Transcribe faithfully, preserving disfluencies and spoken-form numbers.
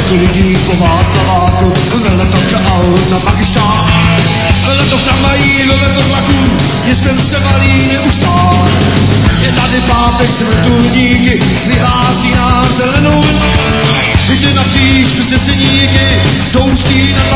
spoustu lidí po Václaváku, veletok aut na Pakistán. Veletok tramvají, veletok vlaků, městem se valí neustál. Je tady pátek, jsme turníky, vyhlásí nám zelenou. Jde na příšku se syníky, touští na